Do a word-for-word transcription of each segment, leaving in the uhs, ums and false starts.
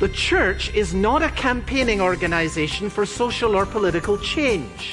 the church is not a campaigning organization for social or political change.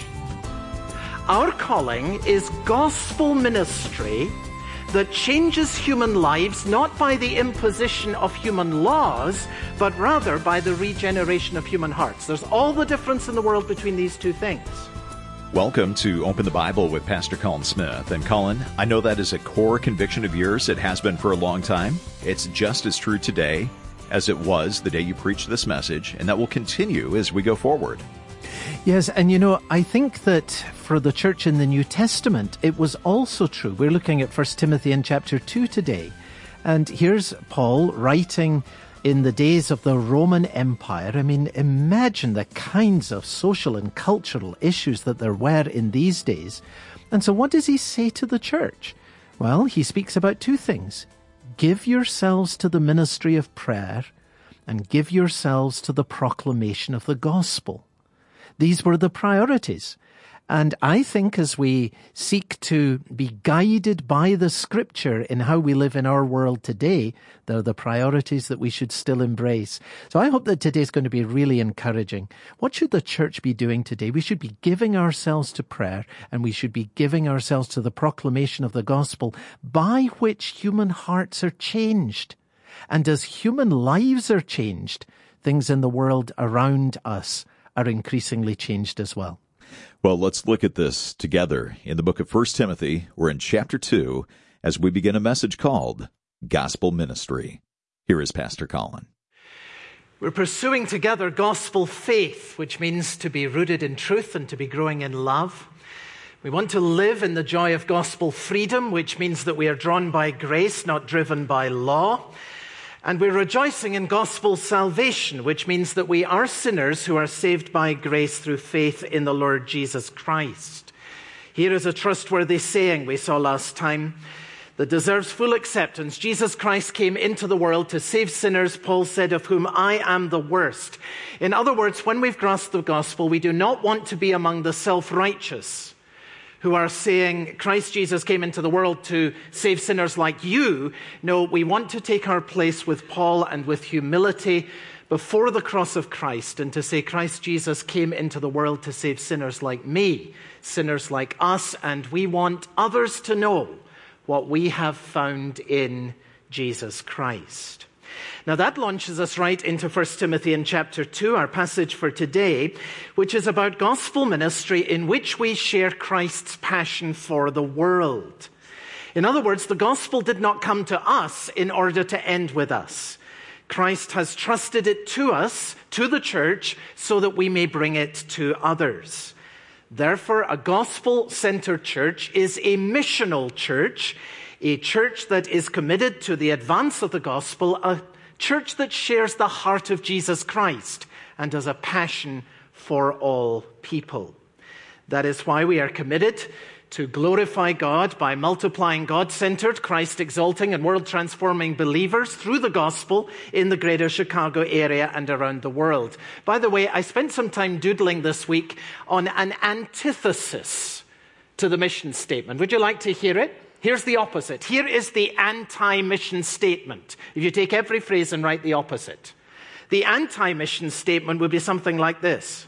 Our calling is gospel ministry that changes human lives not by the imposition of human laws, but rather by the regeneration of human hearts. There's all the difference in the world between these two things. Welcome to Open the Bible with Pastor Colin Smith. And Colin, I know that is a core conviction of yours. It has been for a long time. It's just as true today as it was the day you preached this message, and that will continue as we go forward. Yes, and you know, I think that for the church in the New Testament, it was also true. We're looking at First Timothy in chapter two today. And here's Paul writing in the days of the Roman Empire. I mean, imagine the kinds of social and cultural issues that there were in these days. And so what does he say to the church? Well, he speaks about two things. Give yourselves to the ministry of prayer and give yourselves to the proclamation of the gospel. These were the priorities. And I think as we seek to be guided by the Scripture in how we live in our world today, they're the priorities that we should still embrace. So I hope that today's going to be really encouraging. What should the church be doing today? We should be giving ourselves to prayer, and we should be giving ourselves to the proclamation of the gospel, by which human hearts are changed. And as human lives are changed, things in the world around us are increasingly changed as well. Well, let's look at this together in the book of First Timothy. We're in chapter two as we begin a message called Gospel Ministry. Here is Pastor Colin. We're pursuing together gospel faith, which means to be rooted in truth and to be growing in love. We want to live in the joy of gospel freedom, which means that we are drawn by grace, not driven by law. And we're rejoicing in gospel salvation, which means that we are sinners who are saved by grace through faith in the Lord Jesus Christ. Here is a trustworthy saying we saw last time that deserves full acceptance. Jesus Christ came into the world to save sinners, Paul said, of whom I am the worst. In other words, when we've grasped the gospel, we do not want to be among the self-righteous who are saying Christ Jesus came into the world to save sinners like you. No, we want to take our place with Paul and with humility before the cross of Christ and to say Christ Jesus came into the world to save sinners like me, sinners like us, and we want others to know what we have found in Jesus Christ. Now that launches us right into First Timothy in chapter two, our passage for today, which is about gospel ministry in which we share Christ's passion for the world. In other words, the gospel did not come to us in order to end with us. Christ has trusted it to us, to the church, so that we may bring it to others. Therefore, a gospel-centered church is a missional church, a church that is committed to the advance of the gospel, a church that shares the heart of Jesus Christ and has a passion for all people. That is why we are committed to glorify God by multiplying God-centered, Christ-exalting and world-transforming believers through the gospel in the greater Chicago area and around the world. By the way, I spent some time doodling this week on an antithesis to the mission statement. Would you like to hear it? Here's the opposite. Here is the anti-mission statement. If you take every phrase and write the opposite. The anti-mission statement would be something like this.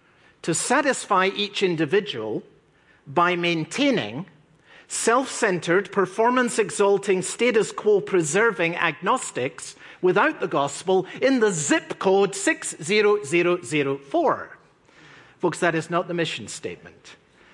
To satisfy each individual by maintaining self-centered, performance-exalting, status quo-preserving agnostics without the gospel in the zip code six zero zero zero four. Folks, that is not the mission statement.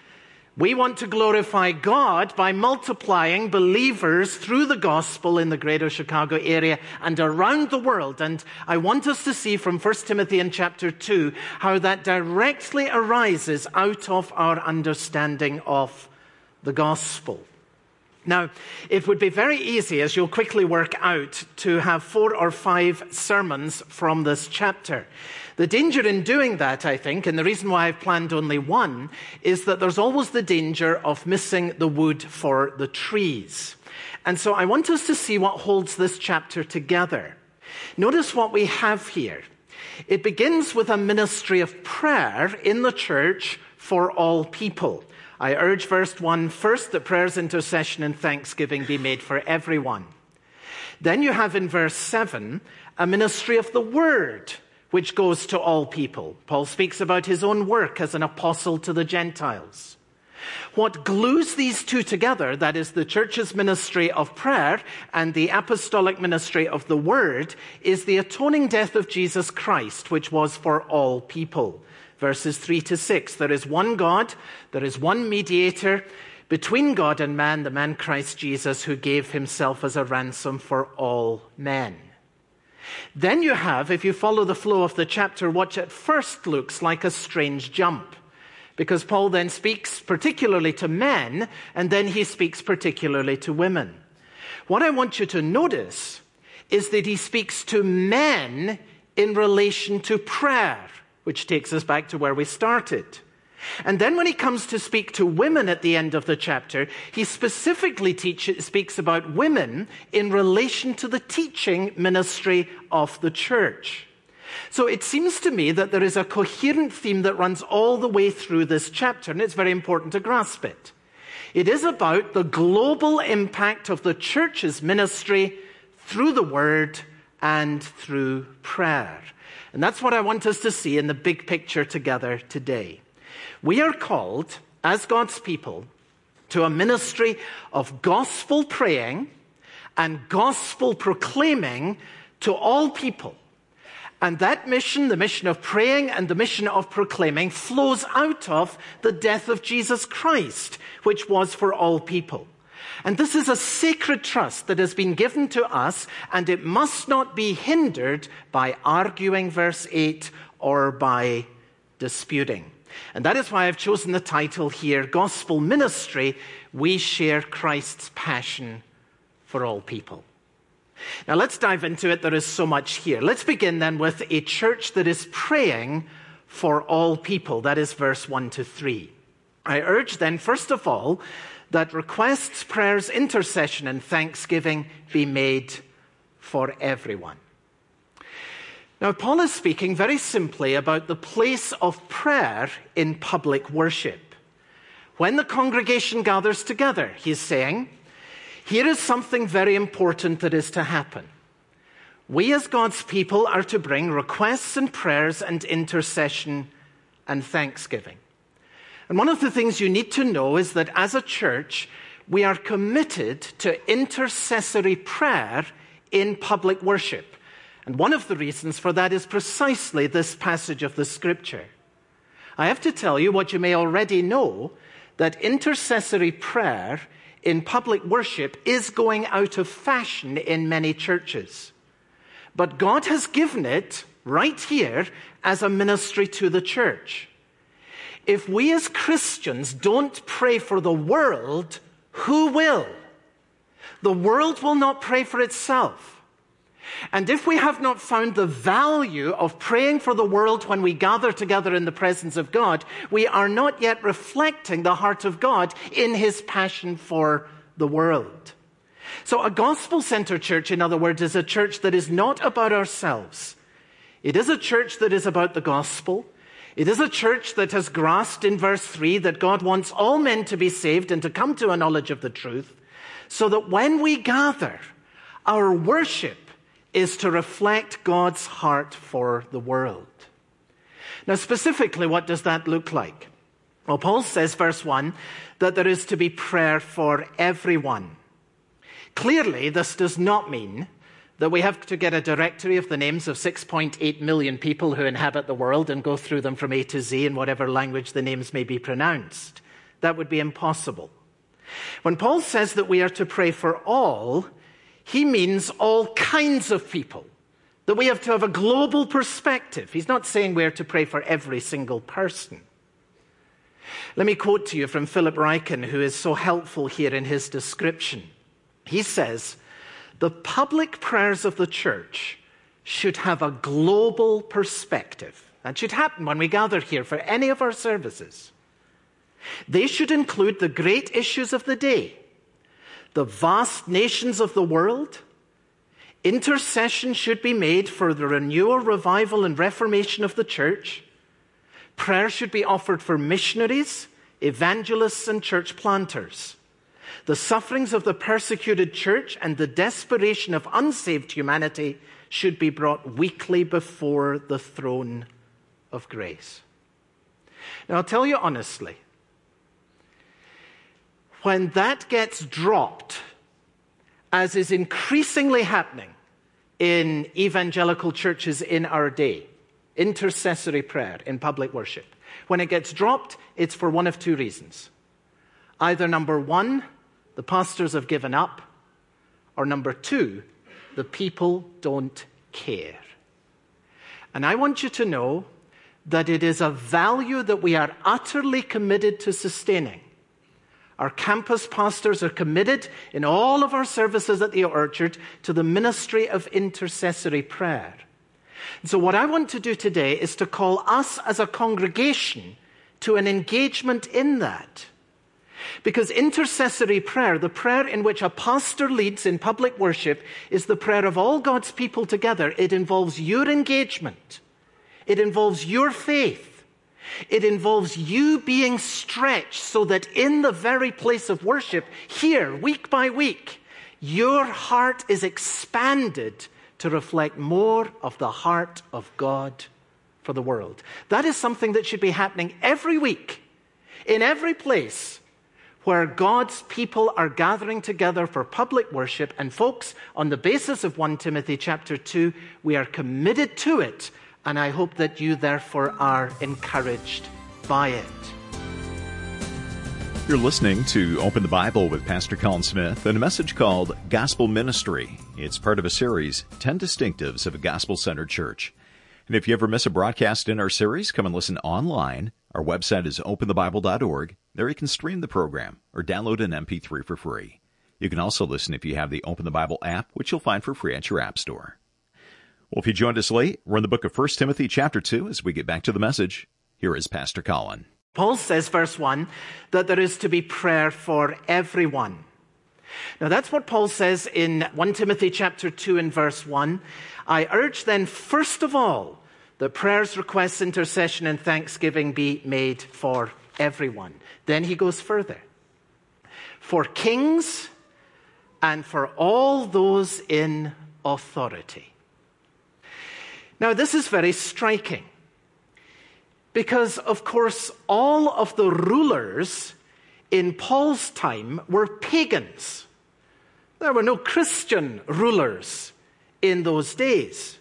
We want to glorify God by multiplying believers through the gospel in the greater Chicago area and around the world. And I want us to see from First Timothy in chapter two how that directly arises out of our understanding of the gospel. Now, it would be very easy, as you'll quickly work out, to have four or five sermons from this chapter. The danger in doing that, I think, and the reason why I've planned only one, is that there's always the danger of missing the wood for the trees. And so I want us to see what holds this chapter together. Notice what we have here. It begins with a ministry of prayer in the church for all people. I urge verse one first, that prayers, intercession, and thanksgiving be made for everyone. Then you have in verse seven a ministry of the word, which goes to all people. Paul speaks about his own work as an apostle to the Gentiles. What glues these two together, that is the church's ministry of prayer and the apostolic ministry of the word, is the atoning death of Jesus Christ, which was for all people. Verses three to six, there is one God, there is one mediator between God and man, the man Christ Jesus, who gave himself as a ransom for all men. Then you have, if you follow the flow of the chapter, what at first looks like a strange jump, because Paul then speaks particularly to men, and then he speaks particularly to women. What I want you to notice is that he speaks to men in relation to prayer, which takes us back to where we started. And then when he comes to speak to women at the end of the chapter, he specifically teach, speaks about women in relation to the teaching ministry of the church. So it seems to me that there is a coherent theme that runs all the way through this chapter, and it's very important to grasp it. It is about the global impact of the church's ministry through the word and through prayer. And that's what I want us to see in the big picture together today. We are called, as God's people, to a ministry of gospel praying and gospel proclaiming to all people. And that mission, the mission of praying and the mission of proclaiming, flows out of the death of Jesus Christ, which was for all people. And this is a sacred trust that has been given to us, and it must not be hindered by arguing, verse eight, or by disputing. And that is why I've chosen the title here, Gospel Ministry, We Share Christ's Passion for All People. Now let's dive into it. There is so much here. Let's begin then with a church that is praying for all people. That is verse one to three. I urge then, first of all, that requests, prayers, intercession, and thanksgiving be made for everyone. Now, Paul is speaking very simply about the place of prayer in public worship. When the congregation gathers together, he's saying, here is something very important that is to happen. We as God's people are to bring requests and prayers and intercession and thanksgiving. And one of the things you need to know is that as a church, we are committed to intercessory prayer in public worship. And one of the reasons for that is precisely this passage of the scripture. I have to tell you what you may already know, that intercessory prayer in public worship is going out of fashion in many churches. But God has given it right here as a ministry to the church. If we as Christians don't pray for the world, who will? The world will not pray for itself. And if we have not found the value of praying for the world when we gather together in the presence of God, we are not yet reflecting the heart of God in his passion for the world. So a gospel-centered church, in other words, is a church that is not about ourselves. It is a church that is about the gospel. It is a church that has grasped in verse three that God wants all men to be saved and to come to a knowledge of the truth, so that when we gather, our worship is to reflect God's heart for the world. Now, specifically, what does that look like? Well, Paul says, verse one, that there is to be prayer for everyone. Clearly, this does not mean that we have to get a directory of the names of six point eight million people who inhabit the world and go through them from A to Z in whatever language the names may be pronounced. That would be impossible. When Paul says that we are to pray for all, he means all kinds of people, that we have to have a global perspective. He's not saying we are to pray for every single person. Let me quote to you from Philip Ryken, who is so helpful here in his description. He says, the public prayers of the church should have a global perspective. That should happen when we gather here for any of our services. They should include the great issues of the day, the vast nations of the world. Intercession should be made for the renewal, revival, and reformation of the church. Prayer should be offered for missionaries, evangelists, and church planters. The sufferings of the persecuted church and the desperation of unsaved humanity should be brought weekly before the throne of grace. Now, I'll tell you honestly, when that gets dropped, as is increasingly happening in evangelical churches in our day, intercessory prayer in public worship, when it gets dropped, it's for one of two reasons. Either number one, the pastors have given up, or number two, the people don't care. And I want you to know that it is a value that we are utterly committed to sustaining. Our campus pastors are committed in all of our services at the Orchard to the ministry of intercessory prayer. And so what I want to do today is to call us as a congregation to an engagement in that. Because intercessory prayer, the prayer in which a pastor leads in public worship, is the prayer of all God's people together. It involves your engagement. It involves your faith. It involves you being stretched so that in the very place of worship, here, week by week, your heart is expanded to reflect more of the heart of God for the world. That is something that should be happening every week, in every place where God's people are gathering together for public worship. And folks, on the basis of First Timothy chapter two, we are committed to it. And I hope that you therefore are encouraged by it. You're listening to Open the Bible with Pastor Colin Smith and a message called Gospel Ministry. It's part of a series, ten Distinctives of a Gospel-Centered Church. And if you ever miss a broadcast in our series, come and listen online. Our website is open the bible dot org. There you can stream the program or download an M P three for free. You can also listen if you have the Open the Bible app, which you'll find for free at your app store. Well, if you joined us late, we're in the book of First Timothy chapter two as we get back to the message. Here is Pastor Colin. Paul says, verse one, that there is to be prayer for everyone. Now, that's what Paul says in First Timothy chapter two and verse one. I urge then, first of all, that prayers, requests, intercession, and thanksgiving be made for everyone. Then he goes further. For kings and for all those in authority. Now, this is very striking because, of course, all of the rulers in Paul's time were pagans. There were no Christian rulers in those days.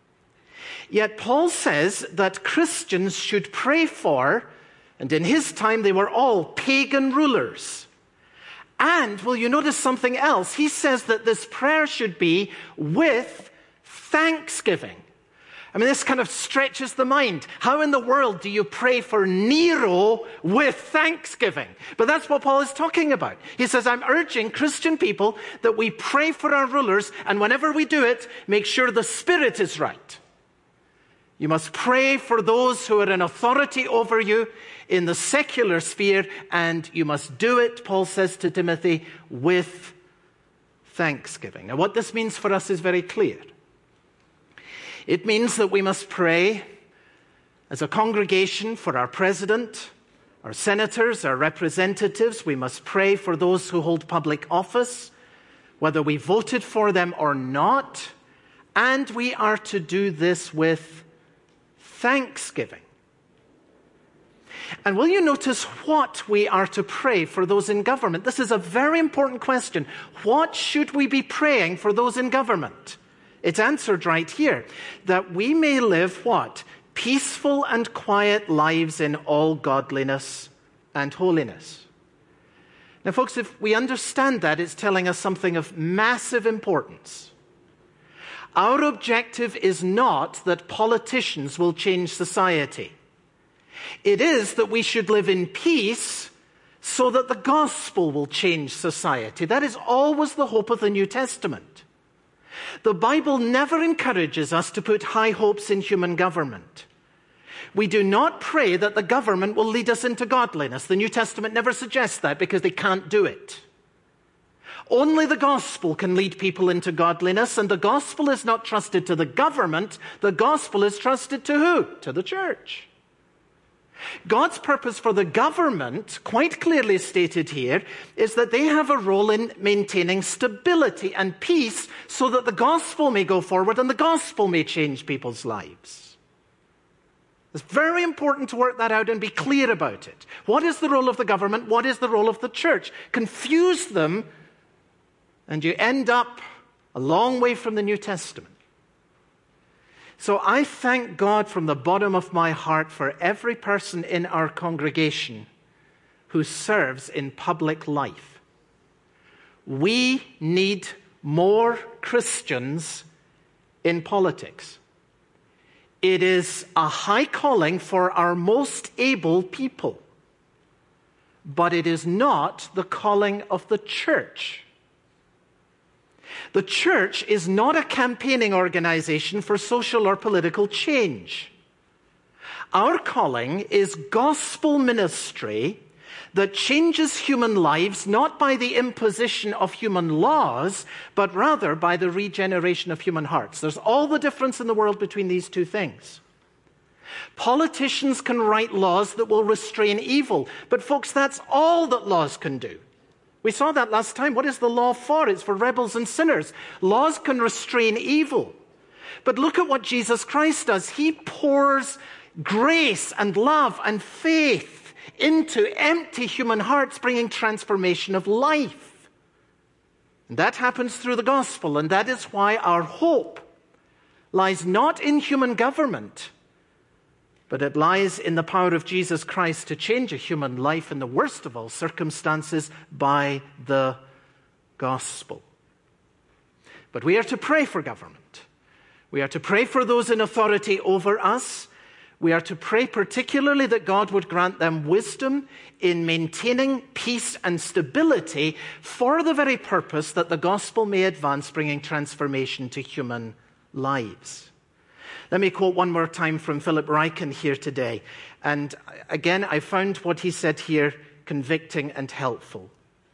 Yet Paul says that Christians should pray for, and in his time they were all pagan rulers. And, will you notice something else? He says that this prayer should be with thanksgiving. I mean, this kind of stretches the mind. How in the world do you pray for Nero with thanksgiving? But that's what Paul is talking about. He says, I'm urging Christian people that we pray for our rulers, and whenever we do it, make sure the spirit is right. You must pray for those who are in authority over you in the secular sphere, and you must do it, Paul says to Timothy, with thanksgiving. Now, what this means for us is very clear. It means that we must pray as a congregation for our president, our senators, our representatives. We must pray for those who hold public office, whether we voted for them or not. And we are to do this with thanksgiving. And will you notice what we are to pray for those in government? This is a very important question. What should we be praying for those in government? It's answered right here, that we may live what? Peaceful and quiet lives in all godliness and holiness. Now, folks, if we understand that, it's telling us something of massive importance. Our objective is not that politicians will change society. It is that we should live in peace so that the gospel will change society. That is always the hope of the New Testament. The Bible never encourages us to put high hopes in human government. We do not pray that the government will lead us into godliness. The New Testament never suggests that because they can't do it. Only the gospel can lead people into godliness, and the gospel is not trusted to the government. The gospel is trusted to who? To the church. God's purpose for the government, quite clearly stated here, is that they have a role in maintaining stability and peace so that the gospel may go forward and the gospel may change people's lives. It's very important to work that out and be clear about it. What is the role of the government? What is the role of the church? Confuse them, and you end up a long way from the New Testament. So I thank God from the bottom of my heart for every person in our congregation who serves in public life. We need more Christians in politics. It is a high calling for our most able people, but it is not the calling of the church. The church is not a campaigning organization for social or political change. Our calling is gospel ministry that changes human lives not by the imposition of human laws, but rather by the regeneration of human hearts. There's all the difference in the world between these two things. Politicians can write laws that will restrain evil, but folks, that's all that laws can do. We saw that last time. What is the law for? It's for rebels and sinners. Laws can restrain evil. But look at what Jesus Christ does. He pours grace and love and faith into empty human hearts, bringing transformation of life. And that happens through the gospel, and that is why our hope lies not in human government, but it lies in the power of Jesus Christ to change a human life in the worst of all circumstances by the gospel. But we are to pray for government. We are to pray for those in authority over us. We are to pray particularly that God would grant them wisdom in maintaining peace and stability for the very purpose that the gospel may advance, bringing transformation to human lives. Let me quote one more time from Philip Ryken here today. And again, I found what he said here convicting and helpful.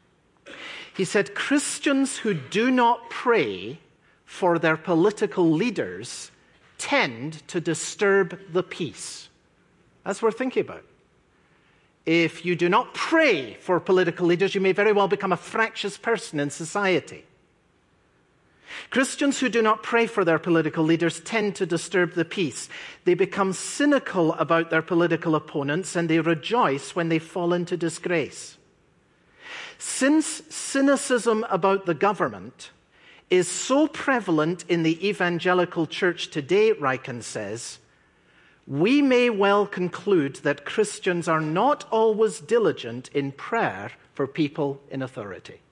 He said, Christians who do not pray for their political leaders tend to disturb the peace. That's what we're thinking about. If you do not pray for political leaders, you may very well become a fractious person in society. Christians who do not pray for their political leaders tend to disturb the peace. They become cynical about their political opponents, and they rejoice when they fall into disgrace. Since cynicism about the government is so prevalent in the evangelical church today, Ryken says, we may well conclude that Christians are not always diligent in prayer for people in authority.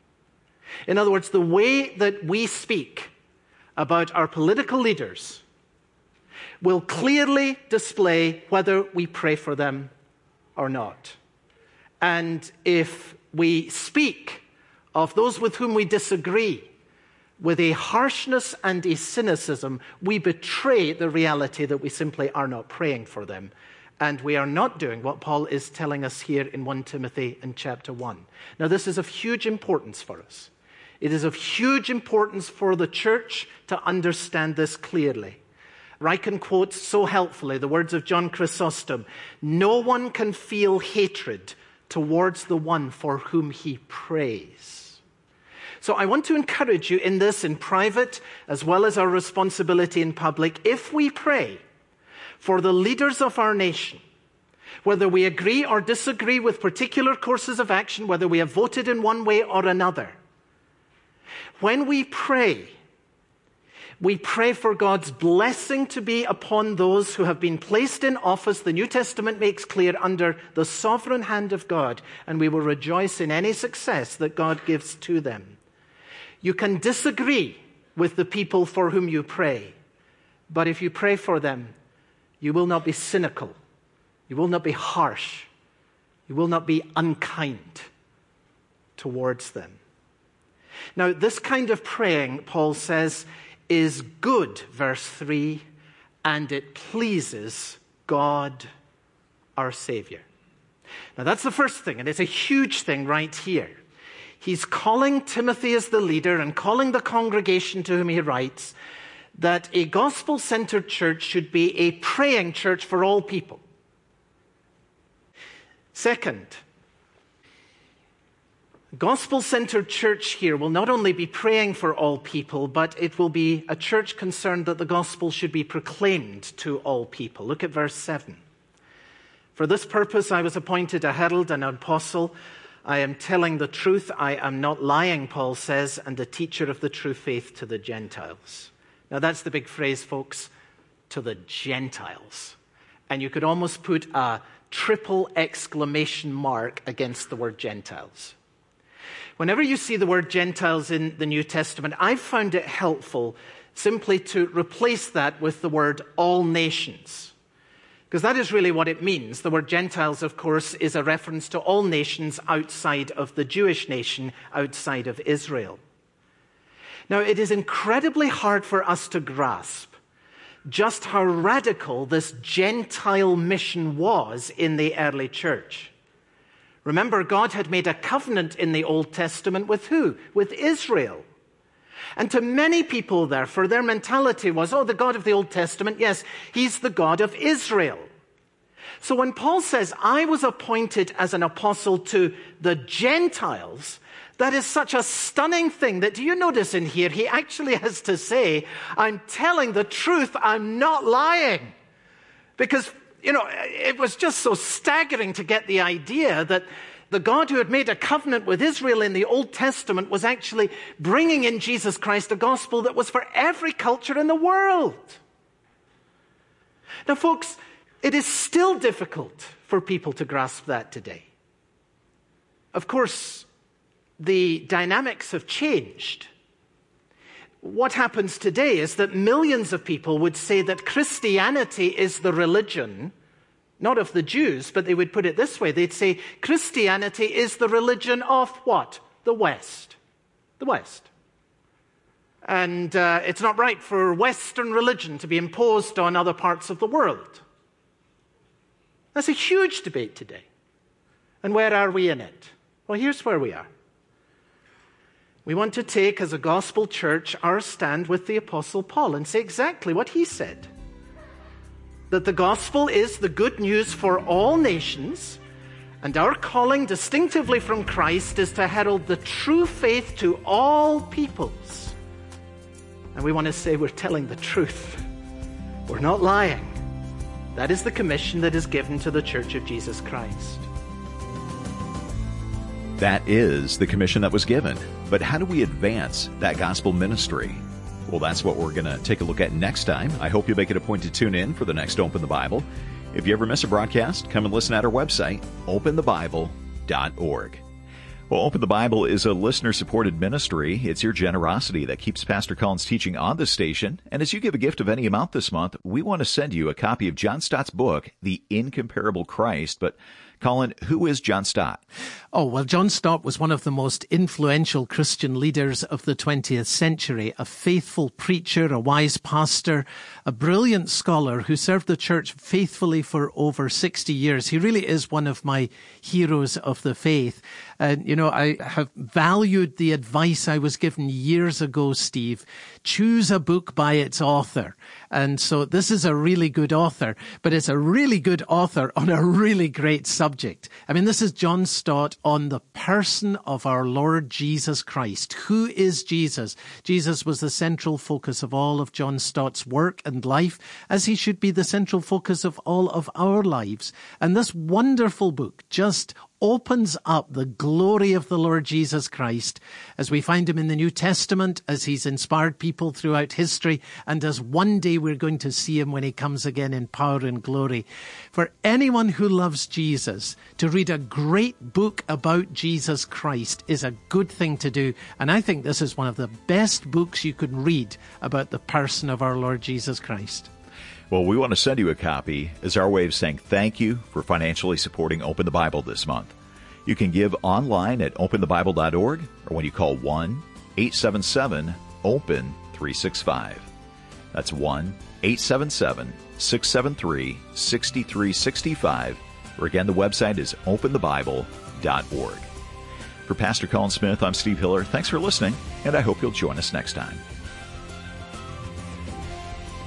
In other words, the way that we speak about our political leaders will clearly display whether we pray for them or not. And if we speak of those with whom we disagree with a harshness and a cynicism, we betray the reality that we simply are not praying for them. And we are not doing what Paul is telling us here in First Timothy in chapter one. Now, this is of huge importance for us. It is of huge importance for the church to understand this clearly. Ryken quotes so helpfully the words of John Chrysostom, no one can feel hatred towards the one for whom he prays. So I want to encourage you in this, in private, as well as our responsibility in public. If we pray for the leaders of our nation, whether we agree or disagree with particular courses of action, whether we have voted in one way or another, when we pray, we pray for God's blessing to be upon those who have been placed in office, the New Testament makes clear, under the sovereign hand of God, and we will rejoice in any success that God gives to them. You can disagree with the people for whom you pray, but if you pray for them, you will not be cynical, you will not be harsh, you will not be unkind towards them. Now, this kind of praying, Paul says, is good, verse three, and it pleases God, our Savior. Now, that's the first thing, and it's a huge thing right here. He's calling Timothy as the leader and calling the congregation to whom he writes that a gospel-centered church should be a praying church for all people. Second, gospel-centered church here will not only be praying for all people, but it will be a church concerned that the gospel should be proclaimed to all people. Look at verse seven. For this purpose I was appointed a herald and an apostle. I am telling the truth. I am not lying, Paul says, and a teacher of the true faith to the Gentiles. Now that's the big phrase, folks, to the Gentiles. And you could almost put a triple exclamation mark against the word Gentiles. Whenever you see the word Gentiles in the New Testament, I've found it helpful simply to replace that with the word all nations. Because that is really what it means. The word Gentiles, of course, is a reference to all nations outside of the Jewish nation, outside of Israel. Now, it is incredibly hard for us to grasp just how radical this Gentile mission was in the early church. Remember, God had made a covenant in the Old Testament with who? With Israel. And to many people, therefore, their mentality was, oh, the God of the Old Testament, yes, he's the God of Israel. So when Paul says, I was appointed as an apostle to the Gentiles, that is such a stunning thing that, do you notice in here, he actually has to say, I'm telling the truth, I'm not lying. Because, you know, it was just so staggering to get the idea that the God who had made a covenant with Israel in the Old Testament was actually bringing in Jesus Christ a gospel that was for every culture in the world. Now, folks, it is still difficult for people to grasp that today. Of course, the dynamics have changed. What happens today is that millions of people would say that Christianity is the religion, not of the Jews, but they would put it this way. They'd say Christianity is the religion of what? The West. The West. And uh, it's not right for Western religion to be imposed on other parts of the world. That's a huge debate today. And where are we in it? Well, here's where we are. We want to take, as a gospel church, our stand with the Apostle Paul and say exactly what he said. That the gospel is the good news for all nations, and our calling distinctively from Christ is to herald the true faith to all peoples. And we want to say we're telling the truth. We're not lying. That is the commission that is given to the Church of Jesus Christ. That is the commission that was given. But how do we advance that gospel ministry? Well, that's what we're going to take a look at next time. I hope you make it a point to tune in for the next Open the Bible. If you ever miss a broadcast, come and listen at our website, open the bible dot org. Well, Open the Bible is a listener-supported ministry. It's your generosity that keeps Pastor Colin's teaching on the station. And as you give a gift of any amount this month, we want to send you a copy of John Stott's book, The Incomparable Christ. But Colin, who is John Stott? Oh, well, John Stott was one of the most influential Christian leaders of the twentieth century, a faithful preacher, a wise pastor, a brilliant scholar who served the church faithfully for over sixty years. He really is one of my heroes of the faith. And, you know, I have valued the advice I was given years ago, Steve. Choose a book by its author. And so this is a really good author, but it's a really good author on a really great subject. I mean, this is John Stott on the person of our Lord Jesus Christ. Who is Jesus? Jesus was the central focus of all of John Stott's work and life, as he should be the central focus of all of our lives. And this wonderful book just opens up the glory of the Lord Jesus Christ as we find him in the New Testament, as he's inspired people throughout history, and as one day we're going to see him when he comes again in power and glory. For anyone who loves Jesus, to read a great book about Jesus Christ is a good thing to do. And I think this is one of the best books you can read about the person of our Lord Jesus Christ. Well, we want to send you a copy as our way of saying thank you for financially supporting Open the Bible this month. You can give online at open the bible dot org or when you call one eight seven seven open three six five. That's one eight seven seven six seven three six three six five. Or again, the website is open the bible dot org. For Pastor Colin Smith, I'm Steve Hiller. Thanks for listening, and I hope you'll join us next time.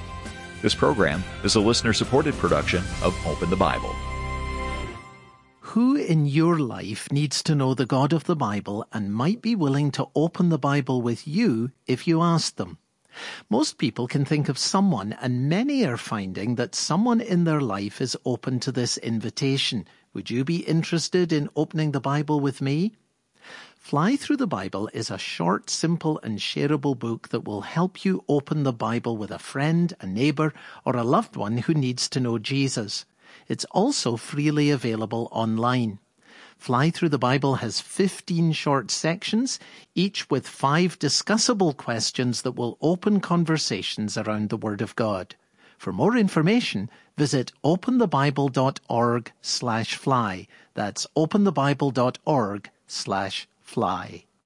This program is a listener-supported production of Open the Bible. who in your life needs to know the God of the Bible and might be willing to open the Bible with you if you ask them? Most people can think of someone, and many are finding that someone in their life is open to this invitation. Would you be interested in opening the Bible with me? Fly Through the Bible is a short, simple and shareable book that will help you open the Bible with a friend, a neighbour or a loved one who needs to know Jesus. It's also freely available online. Fly Through the Bible has fifteen short sections, each with five discussable questions that will open conversations around the Word of God. For more information, visit openthebible.org slash fly. That's openthebible.org slash fly.